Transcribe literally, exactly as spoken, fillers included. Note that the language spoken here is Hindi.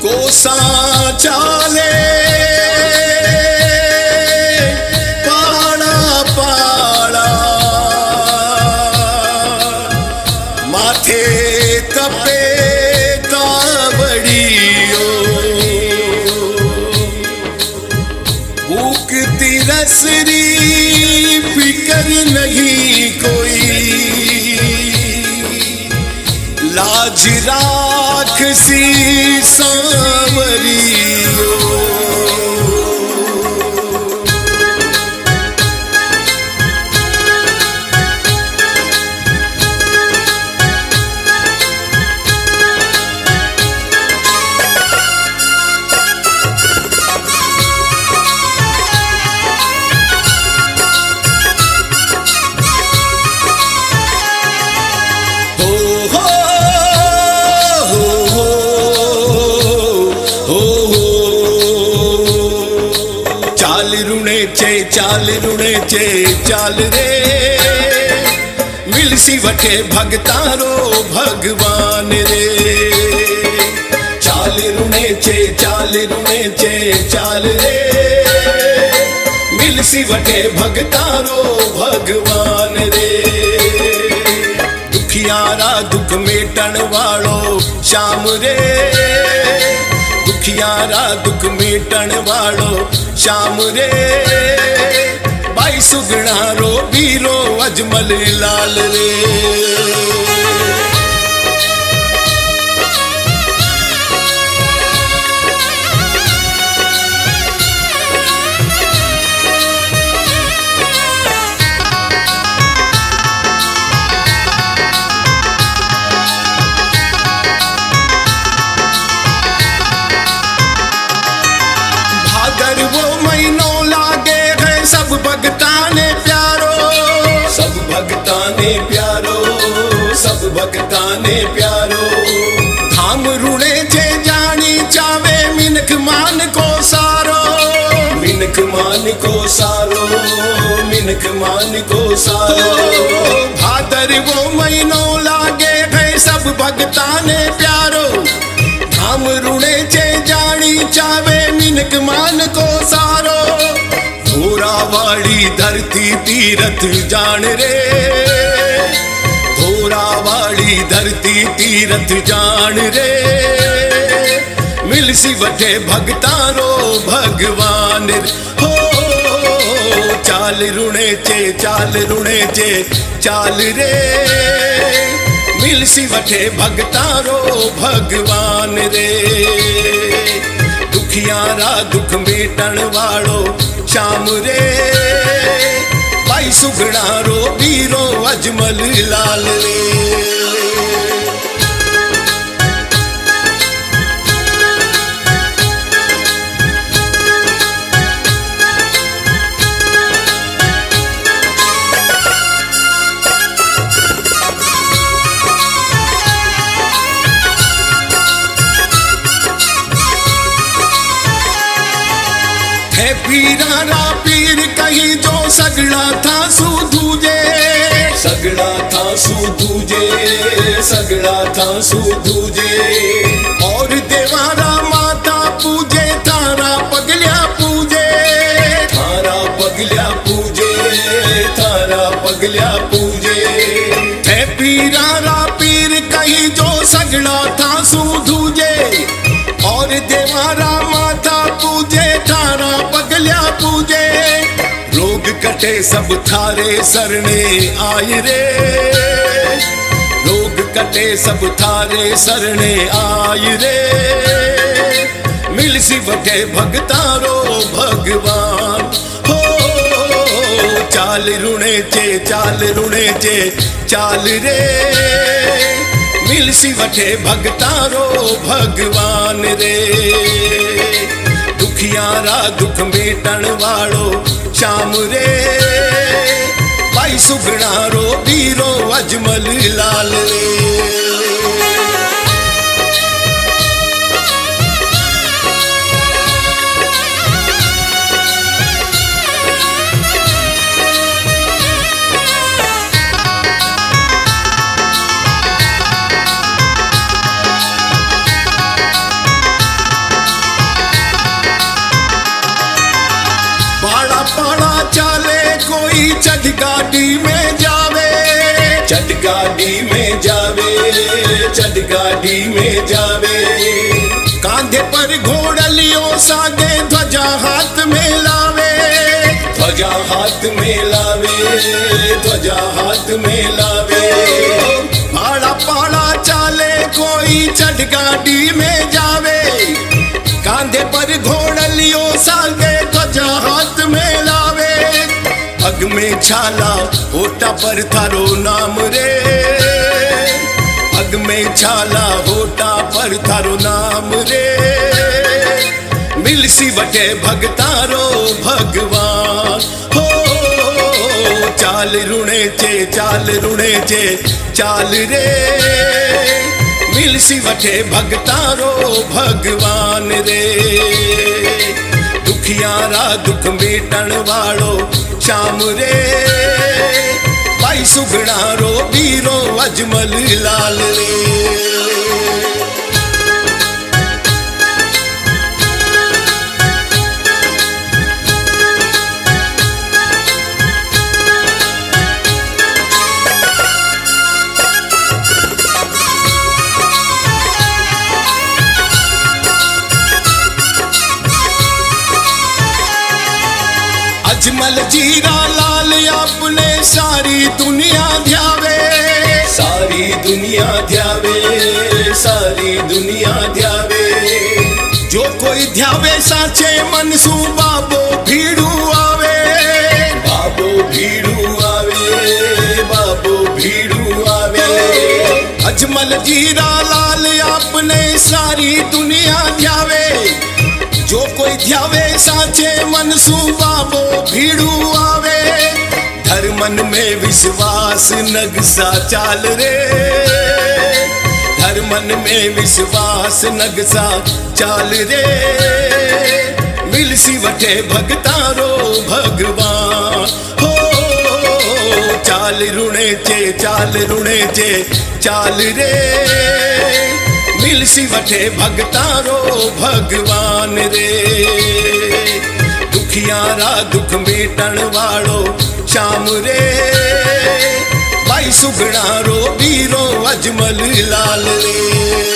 कोसा चाले पाड़ा पाड़ा माथे तपे तावड़ियो भूख तिरसरी फिकर नहीं कोई लाज राख सी सांवरियो चाल रुणे चे चाल रे मिलसी वटे भगतारो भगवान रे चाल रुणे चे चाल रुणे चे चाल रे मिलसी वटे भगतारो भगवान रे दुखियारा दुख मेटण वालो श्याम रे दुखियारा दुख मेटण वालो श्याम रे भाई सुगना रो बीरो अजमल लाल रे भगताने प्यारो धाम रुणे जे जानी चावे मिनख मान को सारो मिनख मान को सारो मिनख मान को सारो भादर वो महीनो लागे गए सब भगताने प्यारो धाम रुणे जे जानी चावे मिनख मान को सारो धोरा वाली धरती तीरथ जान रे वाली धरती तीरथ जान रे मिलसी वटे भगतारो भगवान हो चाल रुणे चे चाल रुणे चे चाल रे मिलसी वटे भगतारो भगवान रे दुखियारा दुख मेटण वालो श्याम रे भाई सुगना रो बीरो अजमल लाल रे पीरारा पीर कहीं जो सगड़ा था सुधूजे सगड़ा था सुधूजे सगड़ा था सुधूजे और देवारा माता पूजे थारा पगलिया पूजे थारा पगलिया पूजे थारा पगलिया पूजे थे पीरारा पीर कहीं जो सगड़ा था सुधूजे और देवारा माता पूजे थारा पगलिया पूजे रोग कटे सब थारे सरने आए रे रोग कटे सब थारे सरने आए रे मिलसी वटे भगतारो भगवान हो चाल रुणे चे चाल रुणे चे चाल रे मिलसी वटे भगतारो भगवान रे दुखियारा दुख मेटण वालो श्याम रे भाई सुगना रो बीरो अजमल लाल रे गाड़ी में जावे, चढ़ गाड़ी में जावे, चढ़ गाड़ी में जावे। कांधे पर घोड़लियों सागे ध्वजा हाथ में लावे, ध्वजा हाथ में लावे, ध्वजा हाथ में लावे। भाड़ा पाड़ा चाले कोई चढ़ गाड़ी में जावे, कांधे पर घोड़लियों सागे ध्वजा हाथ में लावे। पग में छाला होटा पर थारो नाम रे, पग में छाला होटा पर थारो नाम रे। मिलसी वटे भगतारो भगवान हो, चाल रुणे चे चाल रुणे चे चाल रे। मिलसी वटे भगतारो भगवान रे। दुखियारा दुख मेटण वालो श्याम रे, भाई सुगड़ा रो बीरो अजमल लाल रे। अजमल जीरा लाल अपने सारी दुनिया ध्यावे, सारी दुनिया ध्यावे, सारी दुनिया ध्यावे। जो कोई ध्यावे साचे मनसू बाबो भीड़ू आवे, बाबो भीड़ू आवे, बाबो भीड़ू आवे। अजमल जीरा लाल अपने सारी दुनिया ध्यावे, जो कोई ध्यावे साचे मनसू बाबो भीड़ू आवे। धर्मन में विश्वास नगसा चाल रे, धर्मन में विश्वास नगसा चाल रे। मिलसी वटे भगतारो भगवान हो, चाल रुणे चे चाल रुणे चे चाल रे। मिलसी वटे भगतारो भगवान रे। दुखियारा दुख मेटण वालो श्याम रे, भाई सुगड़ा रो बीरो अजमल लाल रे।